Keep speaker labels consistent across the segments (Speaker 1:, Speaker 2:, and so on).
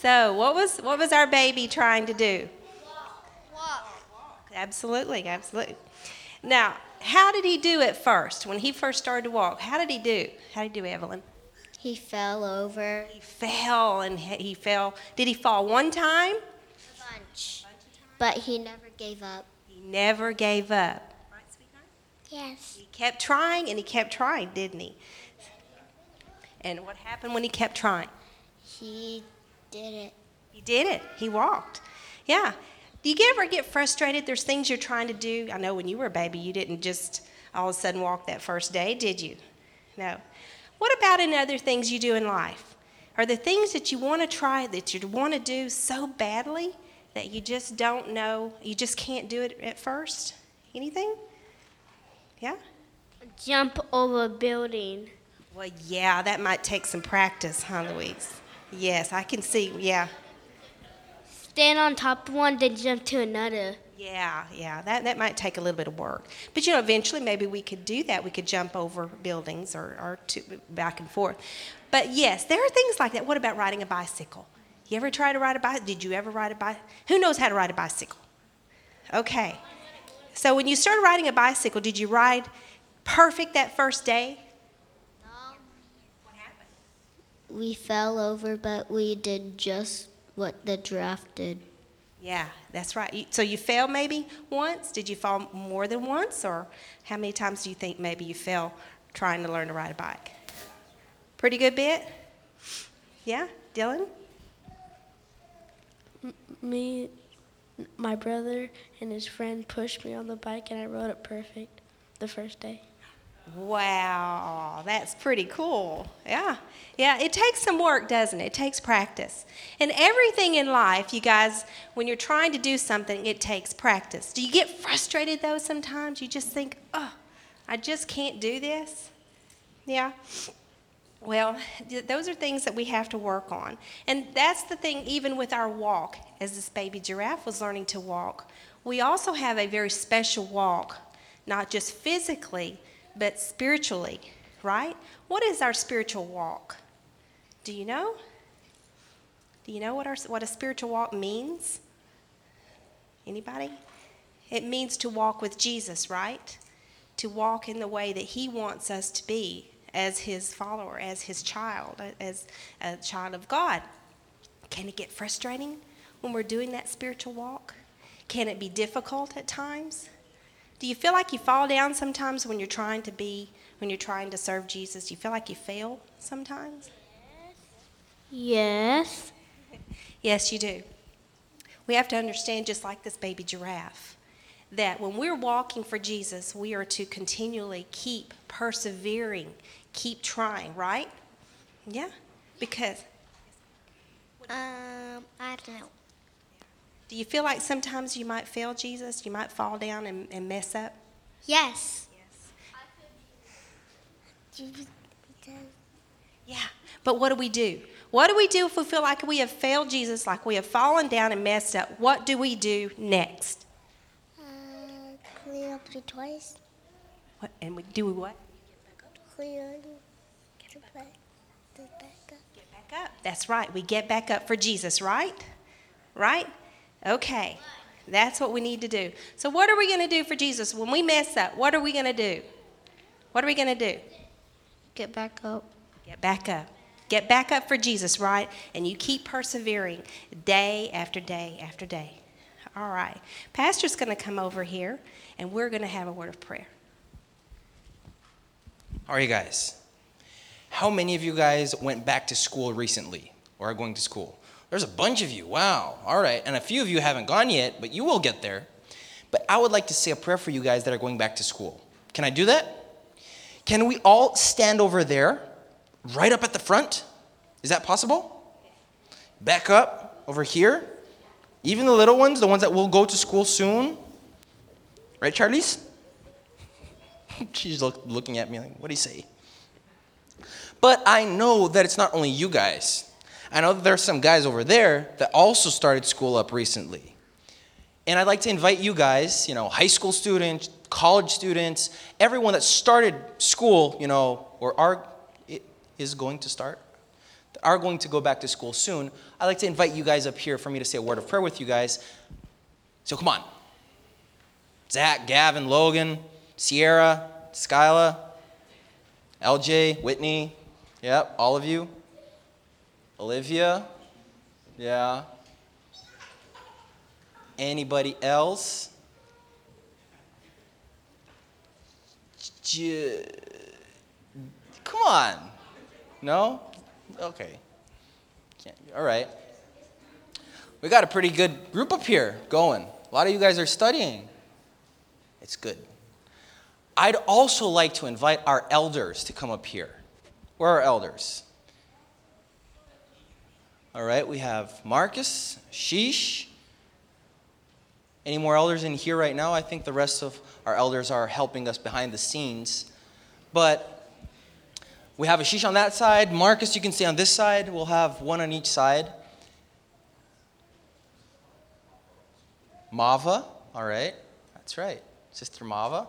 Speaker 1: So what was our baby trying to do?
Speaker 2: Walk.
Speaker 1: Absolutely, absolutely. Now, how did he do at first? When he first started to walk, how did he do? How did he do, Evelyn?
Speaker 2: He fell over.
Speaker 1: He fell and he fell. Did he fall one time?
Speaker 2: A bunch. But he never gave up.
Speaker 1: He never gave up. Right, sweetheart?
Speaker 2: Yes.
Speaker 1: He kept trying and he kept trying, didn't he? And what happened when he kept trying?
Speaker 2: He did it.
Speaker 1: He did it. He walked. Yeah. Do you ever get frustrated? There's things you're trying to do. I know when you were a baby, you didn't just all of a sudden walk that first day, did you? No. What about in other things you do in life? Are there things that you want to try, that you want to do so badly that you just don't know, you just can't do it at first? Anything? Yeah?
Speaker 2: Jump over a building.
Speaker 1: Well, yeah, that might take some practice, huh, Louise? Yes, I can see, yeah.
Speaker 2: Stand on top of one, then jump to another.
Speaker 1: Yeah, that might take a little bit of work. But, eventually maybe we could do that. We could jump over buildings or back and forth. But, yes, there are things like that. What about riding a bicycle? You ever try to ride a bicycle? Did you ever ride a bicycle? Who knows how to ride a bicycle? Okay. So when you started riding a bicycle, did you ride perfect that first day?
Speaker 2: No.
Speaker 1: What happened?
Speaker 2: We fell over, but we did just what the giraffe did.
Speaker 1: Yeah, that's right. So you fell maybe once? Did you fall more than once? Or how many times do you think maybe you fell trying to learn to ride a bike? Pretty good bit? Yeah? Dylan?
Speaker 3: Me, my brother, and his friend pushed me on the bike, and I rode it perfect the first day.
Speaker 1: Wow, that's pretty cool. Yeah, it takes some work, doesn't it? It takes practice. And everything in life, you guys, when you're trying to do something, it takes practice. Do you get frustrated, though, sometimes? You just think, oh, I just can't do this? Yeah. Well, those are things that we have to work on. And that's the thing, even with our walk, as this baby giraffe was learning to walk, we also have a very special walk, not just physically, but spiritually, right? What is our spiritual walk? Do you know? Do you know what a spiritual walk means? Anybody? It means to walk with Jesus, right? To walk in the way that he wants us to be as his follower, as his child, as a child of God. Can it get frustrating when we're doing that spiritual walk? Can it be difficult at times? Do you feel like you fall down sometimes when you're trying to serve Jesus? Do you feel like you fail sometimes?
Speaker 2: Yes.
Speaker 1: Yes, you do. We have to understand, just like this baby giraffe, that when we're walking for Jesus, we are to continually keep persevering, keep trying, right? Yeah, because.
Speaker 2: I don't know.
Speaker 1: Do you feel like sometimes you might fail Jesus? You might fall down and mess up?
Speaker 2: Yes.
Speaker 1: Yeah, but what do we do? What do we do if we feel like we have failed Jesus, like we have fallen down and messed up? What do we do next?
Speaker 2: Clean up the toys.
Speaker 1: What, and we do what?
Speaker 2: Clean.
Speaker 1: Get back up. That's right. We get back up for Jesus, right? Right? Okay. That's what we need to do. So what are we going to do for Jesus? When we mess up, what are we going to do? What are we going to do?
Speaker 2: Get back up.
Speaker 1: Get back up. Get back up for Jesus, right? And you keep persevering day after day after day. All right. Pastor's going to come over here, and we're going to have a word of prayer.
Speaker 4: How are you guys? How many of you guys went back to school recently or are going to school? There's a bunch of you. Wow. All right. And a few of you haven't gone yet, but you will get there. But I would like to say a prayer for you guys that are going back to school. Can I do that? Can we all stand over there, right up at the front? Is that possible? Back up over here. Even the little ones, the ones that will go to school soon. Right, Charlize? She's looking at me like, what do you say? But I know that it's not only you guys. I know that there are some guys over there that also started school up recently. And I'd like to invite you guys, high school students, college students, everyone that started school, or is going to start that are going to go back to school soon, I'd like to invite you guys up here for me to say a word of prayer with you guys. So come on. Zach, Gavin, Logan, Sierra, Skyla, LJ, Whitney, yep, all of you. Olivia, yeah. Anybody else? Come on. No? Okay. All right. We got a pretty good group up here going. A lot of you guys are studying. It's good. I'd also like to invite our elders to come up here. Where are our elders? All right, we have Marcus, Sheesh. Any more elders in here right now? I think the rest of our elders are helping us behind the scenes. But we have Ashish on that side. Marcus, you can stay on this side. We'll have one on each side. Mava, all right. That's right. Sister Mava.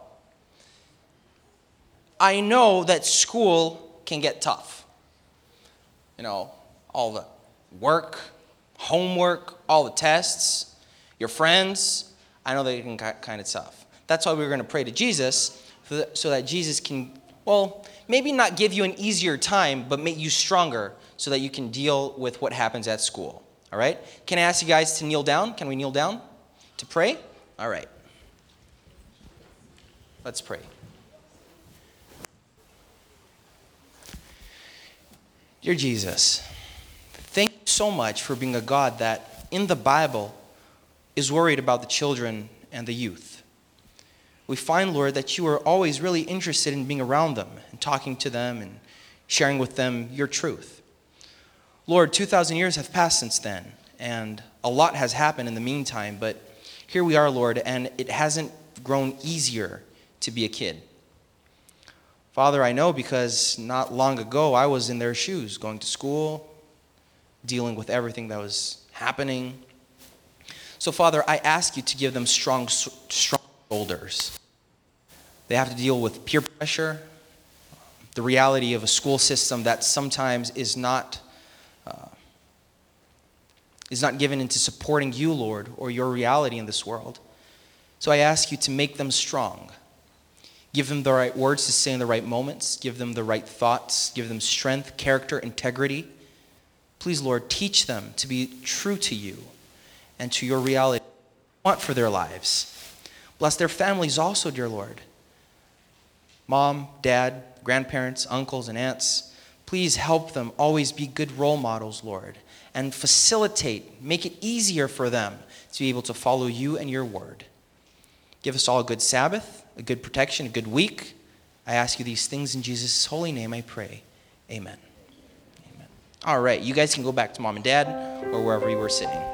Speaker 4: I know that school can get tough. You know, all the work, homework, all the tests, your friends. I know that it can get kind of tough. That's why we're going to pray to Jesus so that Jesus can, well, maybe not give you an easier time, but make you stronger so that you can deal with what happens at school. All right? Can I ask you guys to kneel down? Can we kneel down to pray? All right. Let's pray. Dear Jesus, thank you so much for being a God that in the Bible is worried about the children and the youth. We find, Lord, that you are always really interested in being around them and talking to them and sharing with them your truth. Lord, 2,000 years have passed since then, and a lot has happened in the meantime, but here we are, Lord, and it hasn't grown easier to be a kid. Father, I know because not long ago I was in their shoes, going to school, dealing with everything that was happening. So, Father, I ask you to give them strong shoulders. They have to deal with peer pressure, the reality of a school system that sometimes is not given into supporting you, Lord, or your reality in this world. So I ask you to make them strong. Give them the right words to say in the right moments. Give them the right thoughts. Give them strength, character, integrity. Please, Lord, teach them to be true to you and to your reality you want for their lives. Bless their families also, dear Lord. Mom, dad, grandparents, uncles, and aunts, please help them always be good role models, Lord, and facilitate, make it easier for them to be able to follow you and your word. Give us all a good Sabbath, a good protection, a good week. I ask you these things in Jesus' holy name I pray. Amen. Amen. All right, you guys can go back to mom and dad or wherever you were sitting.